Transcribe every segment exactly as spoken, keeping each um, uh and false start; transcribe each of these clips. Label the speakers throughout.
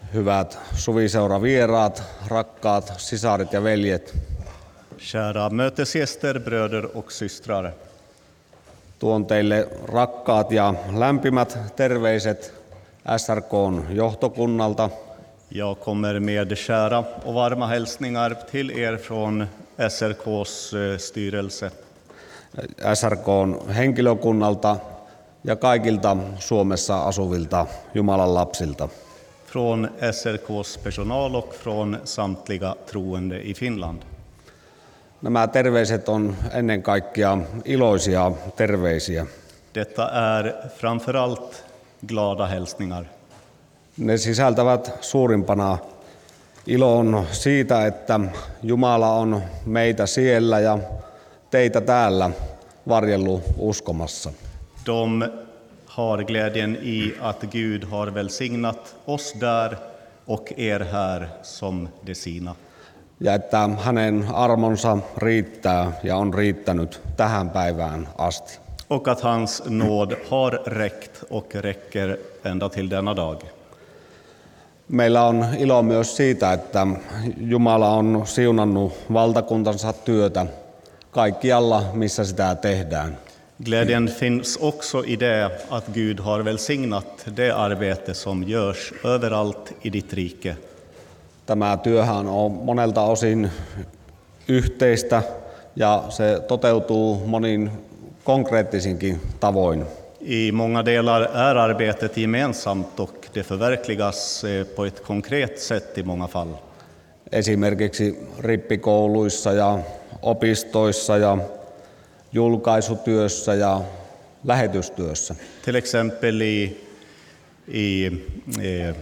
Speaker 1: Hyvät suviseuravieraat, rakkaat sisaret ja veljet.
Speaker 2: Kära mötesgäster, bröder och systrar.
Speaker 1: Tuon teille rakkaat ja lämpimät terveiset S R K:n johtokunnalta.
Speaker 2: Jag kommer med kära och varma hälsningar till er från S R K:s styrelse.
Speaker 1: S R K:n henkilökunnalta ja kaikilta Suomessa asuvilta Jumalan lapsilta.
Speaker 2: Från S R K:s personal och från samtliga troende i Finland.
Speaker 1: Nämä terveiset on ennen kaikkea iloisia terveisiä.
Speaker 2: Detta är framförallt glada hälsningar.
Speaker 1: Ne sisältävät suurimpana ilon siitä, että Jumala on meitä siellä ja teitä täällä varjellut uskomassa.
Speaker 2: De har glädjen i att Gud har välsignat oss där och er här som det sina.
Speaker 1: Ja että hänen armonsa riittää ja on riittänyt tähän päivään asti.
Speaker 2: Och att hans nåd har räckt och räcker ända till denna dag.
Speaker 1: Meillä on ilo myös siitä, että Jumala on siunannut valtakuntansa työtä kaikkialla, missä sitä tehdään.
Speaker 2: Glädjen finns också i det att Gud har välsignat det arbete som görs överallt i ditt rike.
Speaker 1: Tämä työhän on monelta osin yhteistä ja se toteutuu monin konkreettisinkin tavoin.
Speaker 2: I många delar är arbetet gemensamt och det förverkligas på ett konkret sätt i många fall.
Speaker 1: Esimerkiksi rippikouluissa ja opistoissa ja julkaisutyössä ja lähetystyössä.
Speaker 2: Till exempel i, i, i,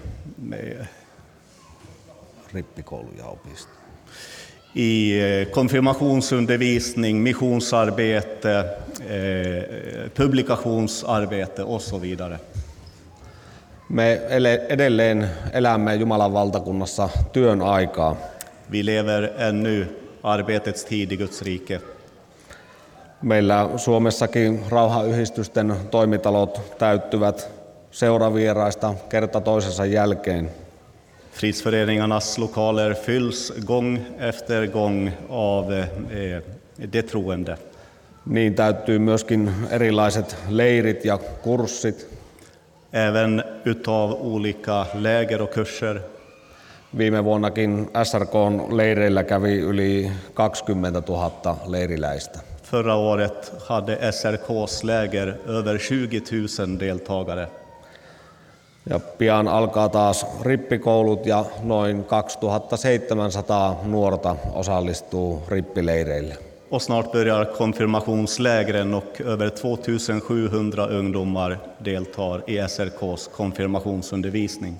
Speaker 1: rippikoulu ja opisto.
Speaker 2: I konfirmationsundervisning, missionsarbete, eh, publikationsarbete och så vidare.
Speaker 1: Me edelleen elämme Jumalan valtakunnassa työn aikaa.
Speaker 2: Vi lever ännu arbetets tid i Guds rike.
Speaker 1: Meillä Suomessakin rauhanyhdistysten toimitalot täyttyvät seuravieraista kerta toisensa jälkeen.
Speaker 2: Fridsföreningarnas lokaler fylls gång efter gång av eh, de troende.
Speaker 1: Niin täyttyy myöskin erilaiset leirit ja kurssit.
Speaker 2: Även utav olika läger och kurser.
Speaker 1: Viime vuonnakin S R K:n leireillä kävi yli kaksikymmentätuhatta leiriläistä.
Speaker 2: Förra året hade S R K:s läger över tjugo tusen deltagare.
Speaker 1: Ja pian alkaa taas rippikoulut ja noin kaksituhattaseitsemänsataa nuorta osallistuu rippileireille.
Speaker 2: Och snart börjar konfirmationslägren och över tvåtusensjuhundra ungdomar deltar i S R K:s konfirmationsundervisning.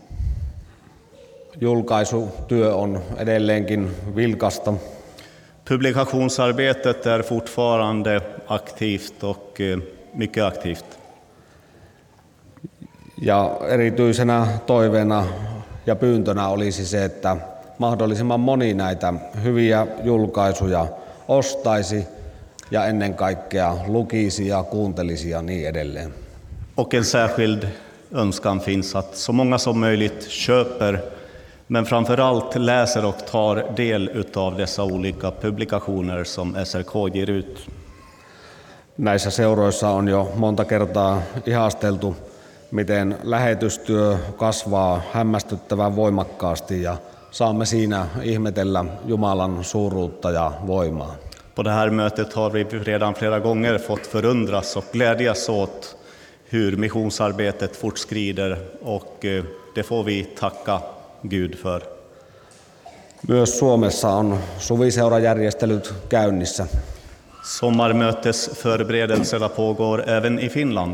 Speaker 1: Julkaisutyö on edelleenkin vilkasta.
Speaker 2: Publikationsarbetet är fortfarande aktivt och mycket aktivt.
Speaker 1: Ja erityisenä toiveena ja pyyntönä olisi se, että mahdollisimman moni näitä hyviä julkaisuja ostaisi ja ennen kaikkea lukisi ja kuuntelisi ja niin edelleen.
Speaker 2: Och en särskild önskan finns att så många som möjligt köper, men framförallt läser och tar del utav dessa olika publikationer som S R K ger ut.
Speaker 1: Näissä seuroissa on jo monta kertaa ihasteltu, miten lähetystyö kasvaa hämmästyttävän voimakkaasti ja saamme siinä ihmetellä Jumalan suuruutta ja voimaa.
Speaker 2: På det här mötet har vi redan flera gånger fått förundras och glädjas åt hur missionsarbetet fortskrider, och det får vi tacka Gud för.
Speaker 1: Myös Suomessa on suviseurajärjestelyt käynnissä.
Speaker 2: Sommarmötesförberedelserna pågår även i Finland.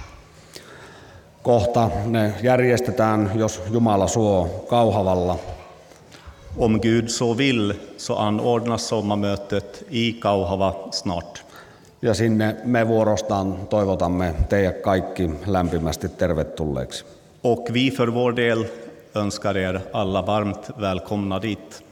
Speaker 1: Kohta ne järjestetään, jos Jumala suo, Kauhavalla.
Speaker 2: Om Gud så vill så anordnas sommarmötet i Kauhava snart.
Speaker 1: Ja sinne me vuorostaan toivotamme teidät kaikki lämpimästi tervetulleeksi.
Speaker 2: Och vi för vår del önskar er alla varmt välkomna dit.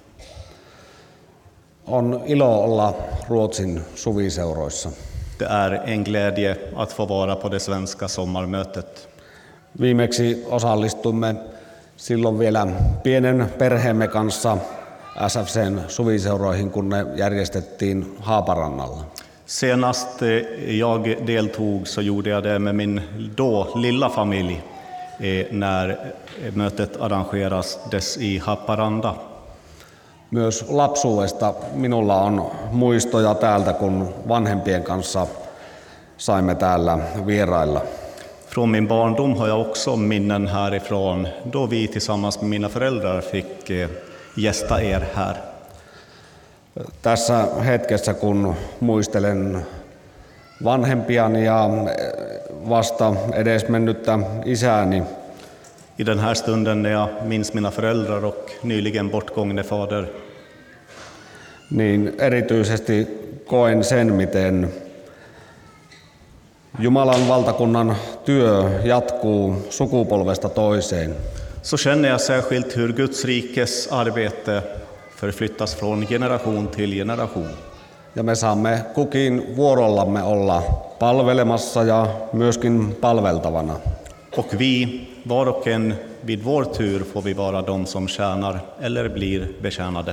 Speaker 1: On ilo olla Ruotsin suviseuroissa.
Speaker 2: Det är en glädje att få vara på det svenska sommarmötet.
Speaker 1: Viimeksi osallistumme silloin vielä pienen perheemme kanssa S F C:n suviseuroihin, kun ne järjestettiin Haaparannalla.
Speaker 2: Senast jag deltog så gjorde jag det med min då lilla familj när mötet arrangerades i Haparanda.
Speaker 1: Myös lapsuudesta minulla on muistoja täältä, kun vanhempien kanssa saimme täällä vierailla.
Speaker 2: Från min barndom har jag också minnen härifrån då vi tillsammans med mina föräldrar fick gästa er här.
Speaker 1: Tässä hetkessä, kun muistelen vanhempiani ja vasta edesmennyttä isääni,
Speaker 2: I den här stunden när jag minns mina föräldrar och nyligen bortgångne fader,
Speaker 1: niin erityisesti koen sen, miten Jumalan valtakunnan työ jatkuu sukupolvesta toiseen.
Speaker 2: så känner jag särskilt hur Guds rikes arbete förflyttas från generation till generation.
Speaker 1: Ja me saamme kukin vuorollamme olla palvelemassa ja myöskin palveltavana.
Speaker 2: Och vi, var och en vid vår tur, får vi vara de som tjänar eller blir betjänade.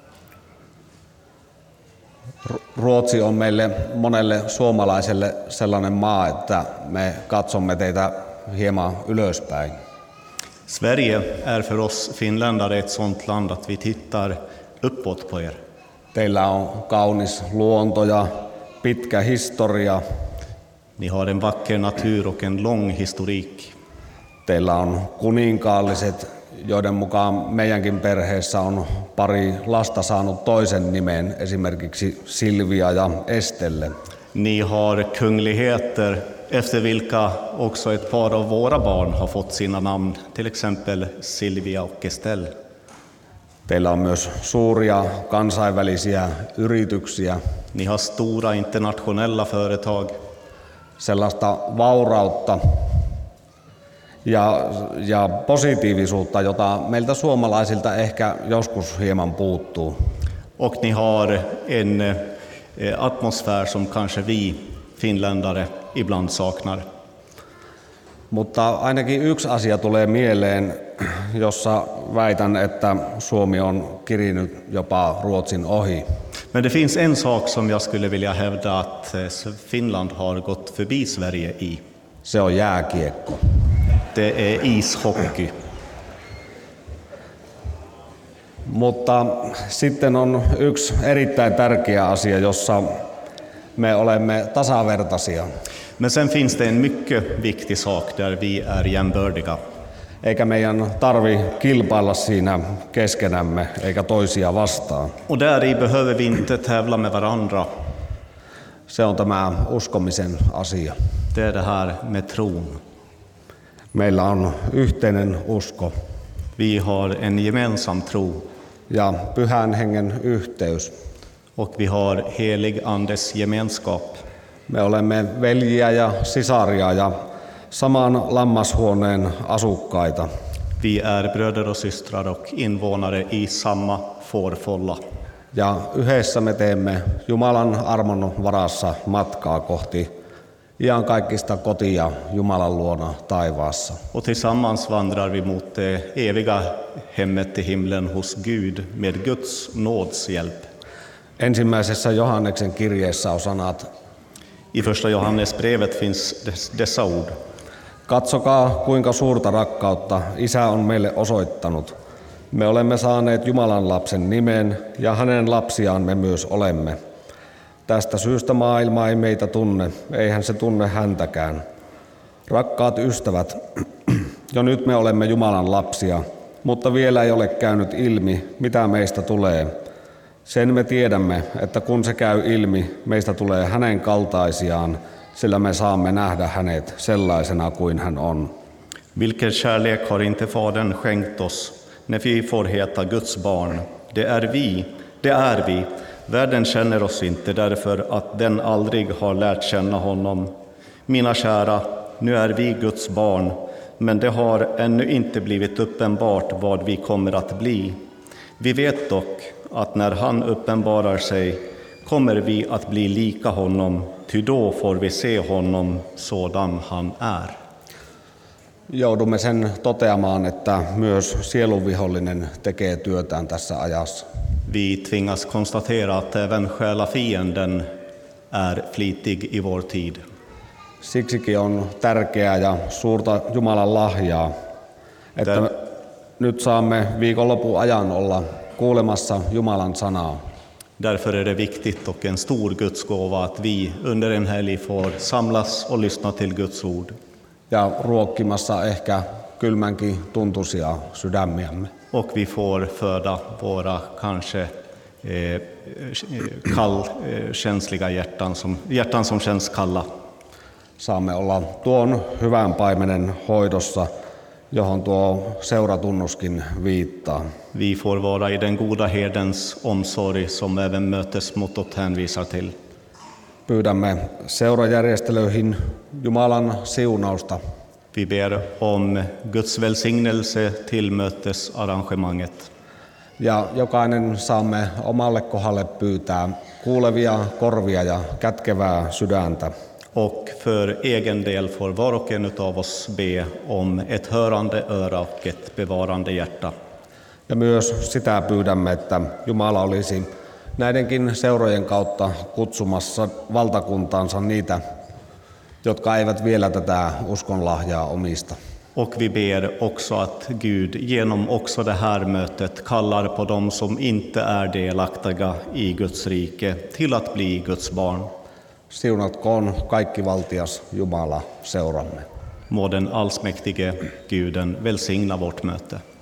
Speaker 1: Ruotsi on meille monelle suomalaiselle sellainen maa, että me katsomme teitä hieman ylöspäin.
Speaker 2: Sverige är för oss finländare ett sådant land att vi tittar uppåt på er.
Speaker 1: Teillä on kaunis luonto ja pitkä historia.
Speaker 2: Ni har en vacker natur och en lång historik.
Speaker 1: Teillä on kuninkaalliset, joiden mukaan meidänkin perheessä on pari lasta saanut toisen nimen, esimerkiksi Silvia ja Estelle.
Speaker 2: Ni har kungligheter efter vilka också ett par av våra barn har fått sina namn, till exempel Silvia och Estelle.
Speaker 1: Teillä on myös suuria kansainvälisiä yrityksiä,
Speaker 2: Ni har stora internationella företag,
Speaker 1: sellaista vaurautta ja, ja positiivisuutta, jota meiltä suomalaisilta ehkä joskus hieman puuttuu.
Speaker 2: och ni har en eh, atmosfär som kanske vi finländare ibland saknar.
Speaker 1: Mutta ainakin yksi asia tulee mieleen, jossa väitän, että Suomi on kirinyt jopa Ruotsin ohi.
Speaker 2: Men det finns en sak som jag skulle vilja hävda att eh, Finland har gått förbi Sverige i.
Speaker 1: Se on jääkiekko.
Speaker 2: Det är ishockey.
Speaker 1: Mutta sitten on yksi erittäin tärkeä asia, jossa me olemme tasavertaisia.
Speaker 2: Men sen finns det en mycket viktig sak där vi är jämbördiga.
Speaker 1: Eikä meidän tarvi kilpailla siinä keskenämme eikä toisia vastaan.
Speaker 2: Och där i behöver vi inte tävla med varandra.
Speaker 1: Se on tämä uskomisen asia.
Speaker 2: Det är det här med tron.
Speaker 1: Meillä on yhteinen usko
Speaker 2: Vi har en gemensam tro
Speaker 1: ja pyhän hengen yhteys.
Speaker 2: och vi har helig andes gemenskap.
Speaker 1: Me olemme veljiä ja sisaria ja saman lammashuoneen asukkaita.
Speaker 2: Vi är bröder och systrar och invånare i samma fårfålla.
Speaker 1: Ja yhdessä me teemme Jumalan armon varassa matkaa kohti iankaikkista kotia Jumalan luona taivaassa.
Speaker 2: Och tillsammans vandrar vi mot det eviga hemmet i himlen hos Gud med Guds nåds hjälp.
Speaker 1: Ensimmäisessä Johanneksen kirjeessä on sanat:
Speaker 2: I första Johannesbrevet finns dessa ord.
Speaker 1: Katsokaa, kuinka suurta rakkautta Isä on meille osoittanut. Me olemme saaneet Jumalan lapsen nimen ja hänen lapsiaan me myös olemme. Tästä syystä maailma ei meitä tunne, eihän se tunne häntäkään. Rakkaat ystävät, jo nyt me olemme Jumalan lapsia, mutta vielä ei ole käynyt ilmi, mitä meistä tulee. Sen me tiedämme, että kun se käy ilmi, meistä tulee hänen kaltaisiaan, sillä me saamme nähdä hänet sellaisena kuin hän on.
Speaker 2: Vilken kärlek har inte Fadern skänkt oss när vi får heta Guds barn? Det är vi, det är vi. Världen känner oss inte därför att den aldrig har lärt känna honom. Mina kära, nu är vi Guds barn, men det har ännu inte blivit uppenbart vad vi kommer att bli. Vi vet dock att när han uppenbarar sig kommer vi att bli lika honom, ty då får vi se honom sådan han är.
Speaker 1: Joudumme sen toteamaan, että myös sielunvihollinen tekee työtään tässä ajassa.
Speaker 2: Vi tvingas konstatera att även själafienden är flitig i vår tid.
Speaker 1: Siksikin on tärkeää ja suurta Jumalan lahjaa, että me nyt saamme viikonlopun ajan olla kuulemassa Jumalan sanaa.
Speaker 2: Därför är det viktigt och en stor Guds gåva att vi under en helg får samlas och lyssna till Guds ord.
Speaker 1: Ja ruokkimassa ehkä kylmänkin tuntuisia sydämiämme.
Speaker 2: Och vi får föda våra kanske eh, kall, eh, känsliga hjärtan som, hjärtan som känns kalla.
Speaker 1: Saamme olla tuon hyvän paimenen hoidossa, johon tuo seuratunnuskin viittaa.
Speaker 2: Vi får vara i den goda herdens omsorg som även mötesmottot hänvisar till.
Speaker 1: Pyydämme seurajärjestelyihin Jumalan siunausta.
Speaker 2: Vi ber om Guds välsignelse till mötesarrangemanget.
Speaker 1: Ja jokainen saamme omalle kohdalle pyytää kuulevia korvia ja kätkevää sydäntä.
Speaker 2: Och för egen del får var och en av oss be om ett hörande öra och ett bevarande hjärta.
Speaker 1: Ja myös sitä pyydämme, että Jumala olisi näidenkin seurojen kautta kutsumassa valtakuntaansa niitä, jotka eivät vielä tätä uskonlahjaa omista.
Speaker 2: Och vi ber också att Gud genom också det här mötet kallar på dem som inte är delaktiga i Guds rike till att bli Guds barn.
Speaker 1: Siunatkoon kaikki valtias Jumala seuramme.
Speaker 2: Må den allsmäktige Guden välsigna vårt möte.